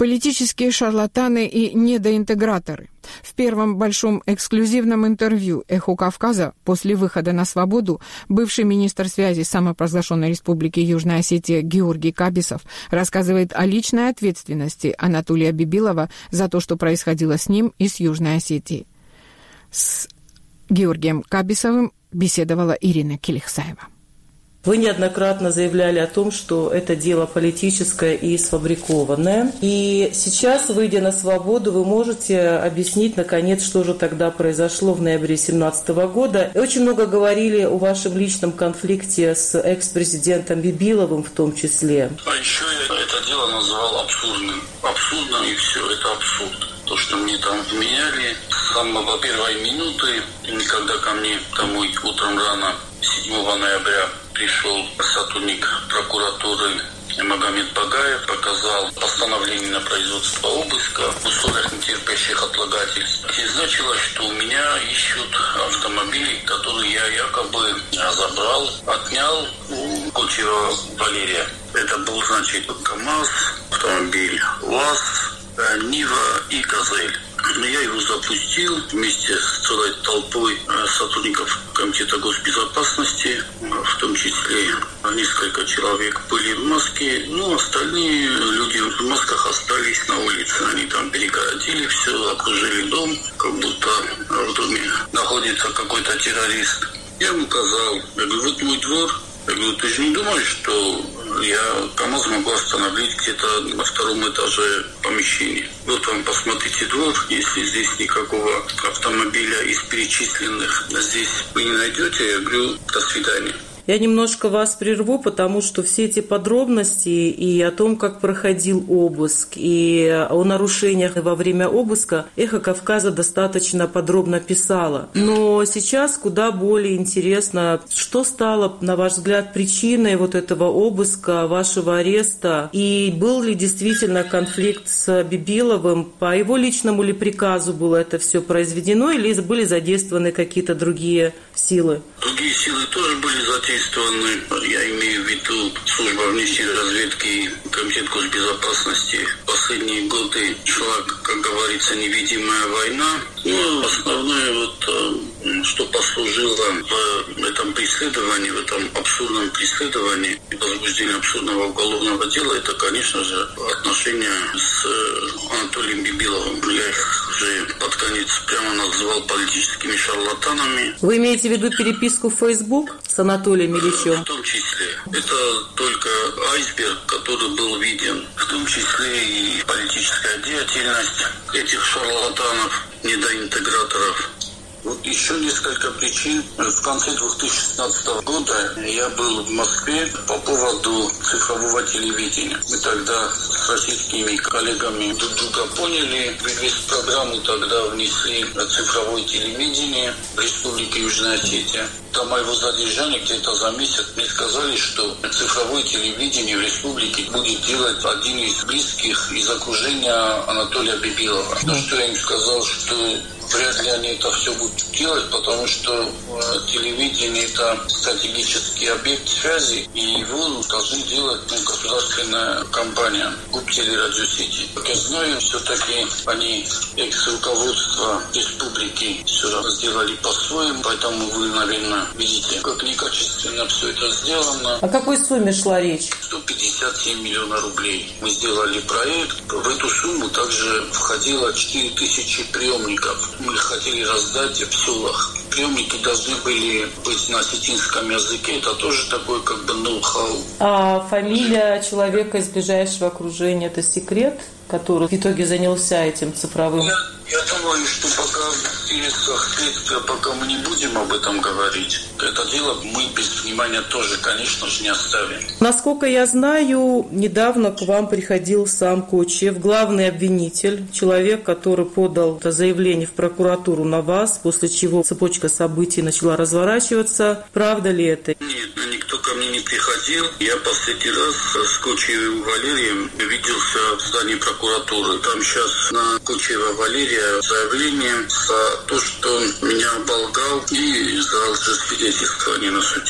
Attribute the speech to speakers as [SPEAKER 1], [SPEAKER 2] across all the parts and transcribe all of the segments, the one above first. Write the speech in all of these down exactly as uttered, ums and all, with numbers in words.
[SPEAKER 1] Политические шарлатаны и недоинтеграторы. В первом большом эксклюзивном интервью «Эхо Кавказа» после выхода на свободу бывший министр связи самопровозглашенной Республики Южная Осетия Георгий Кабисов рассказывает о личной ответственности Анатолия Бибилова за то, что происходило с ним и с Южной Осетией. С Георгием Кабисовым беседовала Ирина Келихсаева.
[SPEAKER 2] Вы неоднократно заявляли о том, что это дело политическое и сфабрикованное. И сейчас, выйдя на свободу, вы можете объяснить, наконец, что же тогда произошло в ноябре две тысячи семнадцатого года. И очень много говорили о вашем личном конфликте с экс-президентом Бибиловым в том числе.
[SPEAKER 3] А еще я это дело называл абсурдным. Абсурдным, и все, это абсурд. То, что мне там вменяли с самого первой минуты, когда ко мне домой утром рано седьмого ноября пришел сотрудник прокуратуры Магомед Багаев, показал постановление на производство обыска в условиях нетерпящих отлагательств. И значилось, что у меня ищут автомобили, которые я якобы забрал, отнял у Кучера Валерия. Это был, значит, КамАЗ, автомобиль УАЗ, Нива и Газель. Я его запустил вместе с целой толпой сотрудников Комитета госбезопасности, в том числе несколько человек были в маске, но остальные люди в масках остались на улице. Они там перегородили все, окружили дом, как будто в доме находится какой-то террорист. Я ему сказал, я говорю, вот мой двор. Я говорю, ты же не думаешь, что я КамАЗ могу остановить где-то на втором этаже помещения? Вот вам посмотрите двор, если здесь никакого автомобиля из перечисленных здесь вы не найдете, я говорю, до свидания.
[SPEAKER 2] Я немножко вас прерву, потому что все эти подробности и о том, как проходил обыск, и о нарушениях во время обыска «Эхо Кавказа» достаточно подробно писало. Но сейчас куда более интересно, что стало, на ваш взгляд, причиной вот этого обыска, вашего ареста, и был ли действительно конфликт с Бибиловым, по его личному ли приказу было это все произведено, или были задействованы какие-то другие силы?
[SPEAKER 3] Другие силы тоже были задействованы. Я имею в виду служба внешней разведки и Комитет госбезопасности. Последние годы шла, как говорится, невидимая война. Но основное, вот, что послужило в этом преследовании, в этом абсурдном преследовании и возбуждении абсурдного уголовного дела, это, конечно же, отношения с Анатолием Бибиловым. Я их уже под конец прямо называл политическими шарлатанами.
[SPEAKER 2] Вы имеете в виду переписку в Facebook с Анатолием Ильичем?
[SPEAKER 3] В том числе. Это только айсберг, который был виден. В том числе и политическая деятельность этих шарлатанов, недоинтеграторов. Вот еще несколько причин. В конце две тысячи шестнадцатого года я был в Москве по поводу цифрового телевидения. Мы тогда с российскими коллегами друг друга поняли. В инвест-программу тогда внесли цифровое телевидение в Республике Южная Осетия. До моего задержания где-то за месяц мне сказали, что цифровое телевидение в республике будет делать один из близких из окружения Анатолия Бибилова. Но что я им сказал, что вряд ли они это все будут делать, потому что телевидение – это стратегический объект связи, и его должны делать ну, государственная компания Губтелерадиосети. Как я знаю, все-таки они, экс-руководство республики, все сделали по-своему, поэтому вы, наверное, видите, как некачественно все это сделано.
[SPEAKER 2] О какой сумме шла речь?
[SPEAKER 3] сто пятьдесят семь миллионов рублей. Мы сделали проект. В эту сумму также входило четыре тысячи приемников. Мы хотели раздать в селах. Приемники должны были быть на осетинском языке. Это тоже такой как бы ноу-хау.
[SPEAKER 2] А фамилия человека из ближайшего окружения – это секрет, который в итоге занялся этим цифровым?
[SPEAKER 3] Я, я думаю, что пока в интересах следствия, пока мы не будем об этом говорить, это дело мы без внимания тоже, конечно же, не оставим.
[SPEAKER 2] Насколько я знаю, недавно к вам приходил сам Кочев, главный обвинитель, человек, который подал это заявление в прокуратуру на вас, после чего цепочка событий начала разворачиваться. Правда ли это?
[SPEAKER 3] Нет, никто ко мне не приходил. Я последний раз с Кочевым Валерием виделся в здании прокуратуры. Там сейчас на Кочева Валерия заявление за то, что он меня оболгал и за лжесвидетельствование на суде.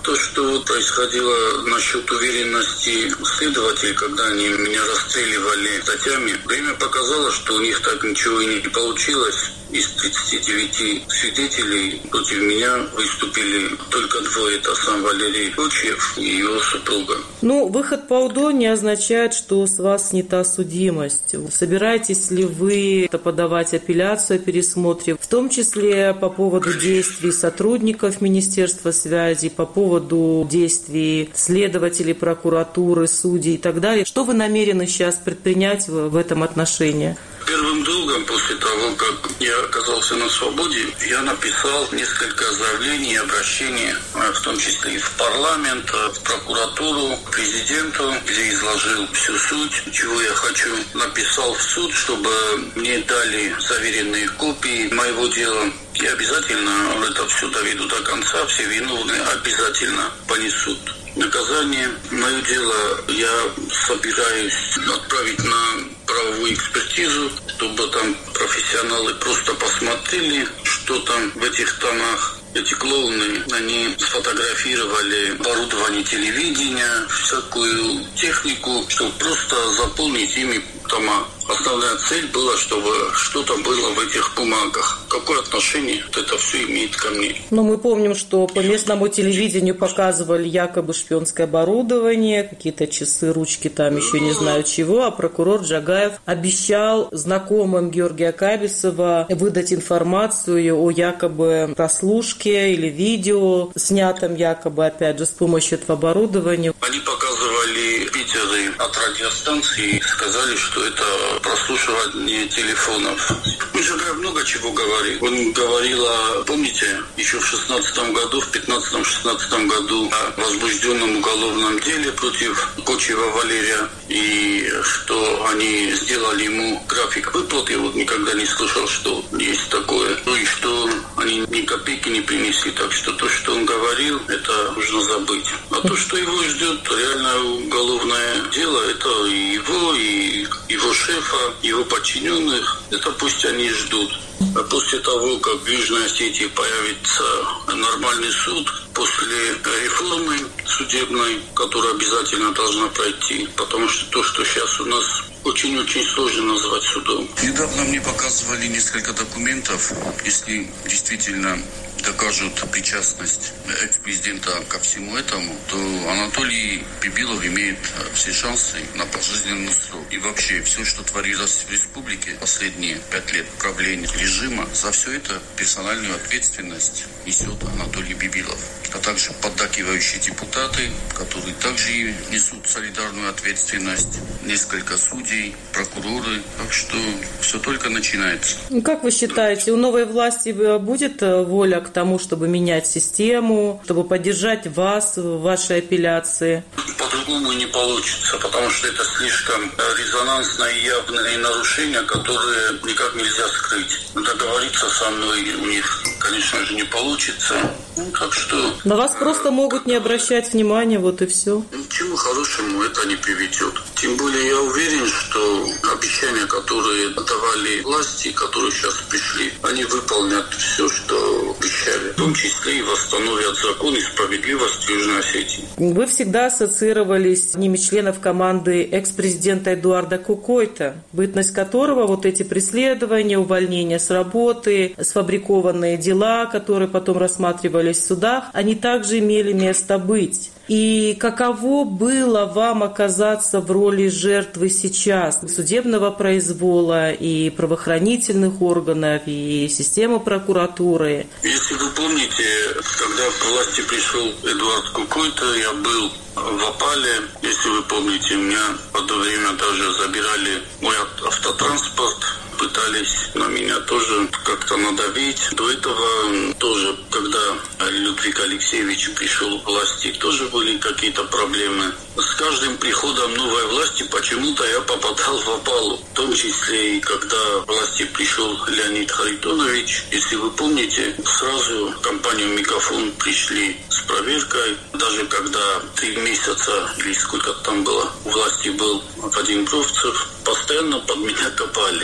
[SPEAKER 3] То, что происходило насчет уверенности следователей, когда они меня расстреливали статьями, время показало, что у них так ничего и не получилось. Из тридцати девяти свидетелей против меня выступили только двое. Это сам Валерий Кочев и его супруга.
[SPEAKER 2] Ну, выход по УДО не означает, что с вас снята судимость. Собираетесь ли вы подавать апелляцию о пересмотре, в том числе по поводу действий сотрудников Министерства связи, по поводу действий следователей, прокуратуры, судей и так далее? Что вы намерены сейчас предпринять в этом отношении?
[SPEAKER 3] Первым долгом после того, как я оказался на свободе, я написал несколько заявлений и обращений, в том числе и в парламент, в прокуратуру, президенту, где изложил всю суть, чего я хочу. Написал в суд, чтобы мне дали заверенные копии моего дела. И обязательно это все доведу до конца, все виновные обязательно понесут наказание. Мое дело я собираюсь отправить на правовую экспертизу, чтобы там профессионалы просто посмотрели, что там в этих томах. Эти клоуны, они сфотографировали оборудование телевидения, всякую технику, чтобы просто заполнить ими тома. Основная цель была, чтобы что-то было в этих бумагах. Какое отношение это все имеет ко мне?
[SPEAKER 2] Но мы помним, что по местному телевидению показывали якобы шпионское оборудование, какие-то часы, ручки, там еще не знаю чего, а прокурор Джагаев обещал знакомым Георгия Кабисова выдать информацию о якобы прослушке или видео, снятом якобы, опять же, с помощью этого оборудования.
[SPEAKER 3] Они показывали Питеры от радиостанции, сказали, что это прослушивание телефонов. Джагаев много чего говорил. Он говорил о, помните, еще в шестнадцатом году, в пятнадцатом-шестнадцатом году о возбужденном уголовном деле против Кочева Валерия, и что они сделали ему график выплаты. Я вот никогда не слышал, что есть такое. Ну и что они ни копейки не принесли. Так что то, что он говорил, это нужно забыть. А то, что его ждет реально уголовное дело, это и его, и его шефа, его подчиненных, это пусть они ждут. А после того, как в Южной Осетии появится нормальный суд, после реформы судебной, которая обязательно должна пройти, потому что то, что сейчас у нас очень-очень сложно назвать судом. Недавно мне показывали несколько документов, если действительно докажут причастность экс-президента ко всему этому, то Анатолий Бибилов имеет все шансы на пожизненный срок. И вообще, все, что творилось в республике последние пять лет правления режима, за все это персональную ответственность несет Анатолий Бибилов. А также поддакивающие депутаты, которые также несут солидарную ответственность, несколько судей, прокуроры. Так что все только начинается.
[SPEAKER 2] Как вы считаете, у новой власти будет воля к тому, чтобы менять систему, чтобы поддержать вас в вашей апелляции?
[SPEAKER 3] По-другому не получится, потому что это слишком резонансное и явное нарушение, которое никак нельзя скрыть. Договориться со мной у них, конечно же, не получится. Ну, так что...
[SPEAKER 2] На вас просто могут не обращать внимания, вот и все.
[SPEAKER 3] К чему хорошему это не приведет. Тем более я уверен, что обещания, которые давали власти, которые сейчас пришли, они выполнят все, что обещали. В том числе и восстановят закон и справедливость в Южной Осетии.
[SPEAKER 2] Вы всегда ассоциировались с одними членов команды экс-президента Эдуарда Кукойта, бытность которого вот эти преследования, увольнения с работы, сфабрикованные дела, которые потом рассматривались в судах, они также имели место быть. И каково было вам оказаться в роли жертвы сейчас судебного произвола и правоохранительных органов, и системы прокуратуры?
[SPEAKER 3] Если вы помните, когда к власти пришел Эдуард Кукойта, я был в Опале. Если вы помните, меня в одно время даже забирали мой автотранспорт, пытались на меня тоже как-то надавить. До этого тоже, когда Людвиг Алексеевич пришел к власти, тоже были какие-то проблемы. С каждым приходом новой власти почему-то я попадал в Опалу. В том числе и когда к власти пришел Леонид Харитонович. Если вы помните, сразу в компанию «Мегафон» пришли с проверкой. Даже когда три месяца или сколько там было, у власти был Вадим Бровцев, постоянно под меня копали.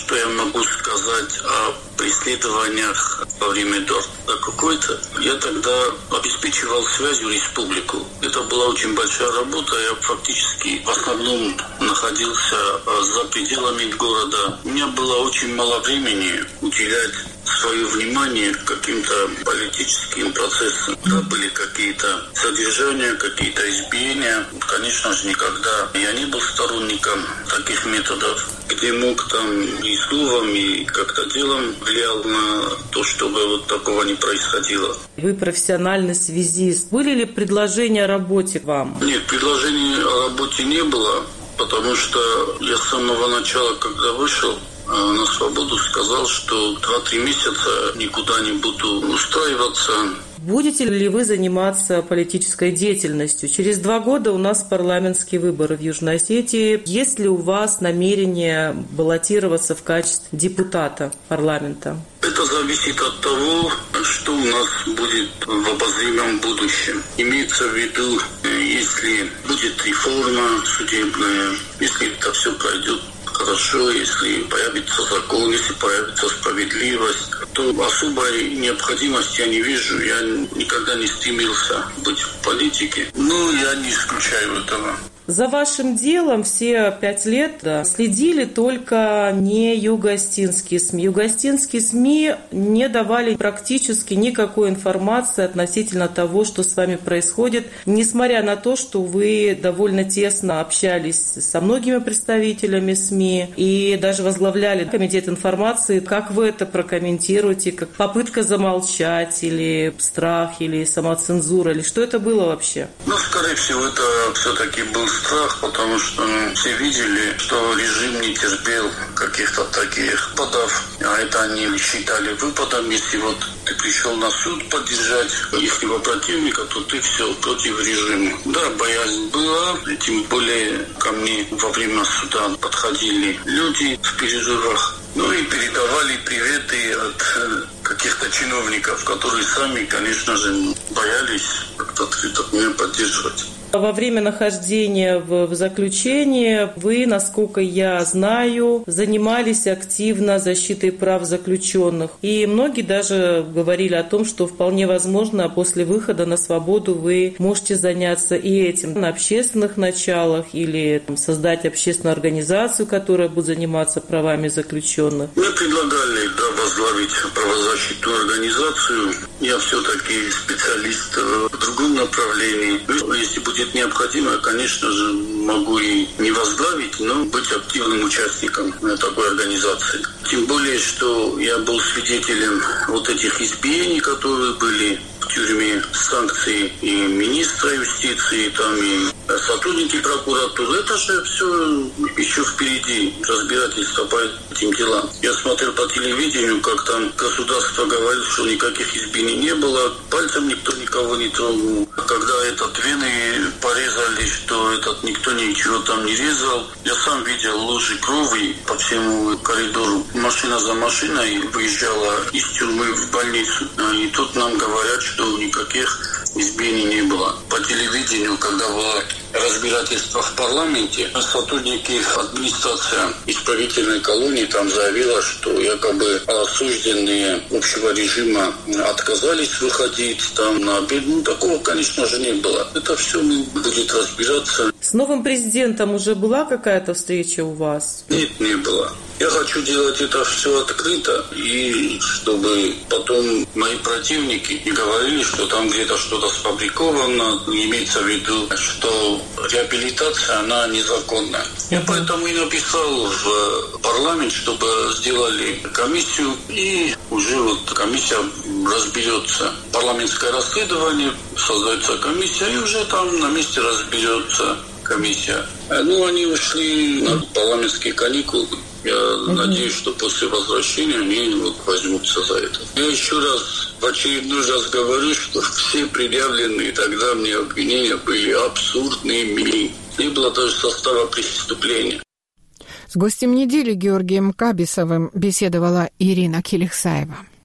[SPEAKER 3] что я могу сказать о преследованиях во время эдуарда какой-то. Я тогда обеспечивал связью республику. Это была очень большая работа. Я фактически в основном находился за пределами города. У меня было очень мало времени уделять свое внимание каким-то политическим процессам. Да, были какие-то содержания, какие-то избиения. Конечно же, никогда я не был сторонником таких методов, где мог там и словом, и как-то делом влиял на то, чтобы вот такого не происходило.
[SPEAKER 2] Вы профессиональный связист. Были ли предложения о работе вам?
[SPEAKER 3] Нет, предложений о работе не было, потому что я с самого начала, когда вышел на свободу, сказал, что два-три месяца никуда не буду устраиваться.
[SPEAKER 2] Будете ли вы заниматься политической деятельностью? Через два года у нас парламентские выборы в Южной Осетии. Есть ли у вас намерение баллотироваться в качестве депутата парламента?
[SPEAKER 3] Это зависит от того, что у нас будет в обозримом будущем. Имеется в виду, если будет реформа судебная, если это все пройдет хорошо, если появится закон, если появится справедливость, то особой необходимости я не вижу. Я никогда не стремился быть в политике. Но я не исключаю этого.
[SPEAKER 2] За вашим делом все пять лет да, следили только не юго-остинские СМИ. Юго-остинские СМИ не давали практически никакой информации относительно того, что с вами происходит, несмотря на то, что вы довольно тесно общались со многими представителями СМИ и даже возглавляли комитет информации. Как вы это прокомментируете? Как попытка замолчать или страх, или самоцензура, или что это было вообще?
[SPEAKER 3] Ну, скорее всего, это все-таки был страх, потому что ну, все видели, что режим не терпел каких-то таких выпадов, а это они считали выпадом. Если вот ты пришел на суд поддержать ихнего противника, то ты все против режима. Да, боязнь была, тем более ко мне во время суда подходили люди в перерывах, ну и передавали приветы от каких-то чиновников, которые сами, конечно же, боялись как-то открыто меня поддерживать.
[SPEAKER 2] Во время нахождения в, в заключении вы, насколько я знаю, занимались активно защитой прав заключенных. И многие даже говорили о том, что вполне возможно после выхода на свободу вы можете заняться и этим на общественных началах или там, создать общественную организацию, которая будет заниматься правами заключенных.
[SPEAKER 3] Мне предлагали да, возглавить правозащитную организацию. Я все-таки специалист в другом направлении. Если будет необходимо, конечно же, могу и не возглавить, но быть активным участником такой организации. Тем более, что я был свидетелем вот этих избиений, которые были в тюрьме, санкции и министра юстиции, там и сотрудники прокуратуры. Это же все еще впереди, разбирательство по этим делам. Я смотрел по телевидению, как там государство говорит, что никаких избиений не было, пальцем никто никого не трогал. Когда этот вены порезали, что этот никто ничего там не резал. Я сам видел лужи крови по всему коридору. Машина за машиной выезжала из тюрьмы в больницу. И тут нам говорят, что никаких избиений не было. По телевидению, когда было разбирательство в парламенте, сотрудники администрации исправительной колонии там заявила, что якобы осужденные общего режима отказались выходить там на обед. Ну, такого, конечно же, не было. Это все будет разбираться.
[SPEAKER 2] С новым президентом уже была какая-то встреча у вас?
[SPEAKER 3] Нет, не было. Я хочу делать это все открыто, и чтобы потом мои противники не говорили, что там где-то что-то сфабриковано, имеется в виду, что реабилитация, она незаконная. Я поэтому и написал в парламент, чтобы сделали комиссию, и уже вот комиссия разберется. Парламентское расследование, создается комиссия, и уже там на месте разберется комиссия. Ну, они ушли на парламентские каникулы. Я mm-hmm. надеюсь, что после возвращения они вот возьмутся за это. Я еще раз, в очередной раз говорю, что все предъявленные тогда мне обвинения были абсурдными. Не было даже состава преступления.
[SPEAKER 1] С гостем недели Георгием Кабисовым беседовала Ирина Килихсаева.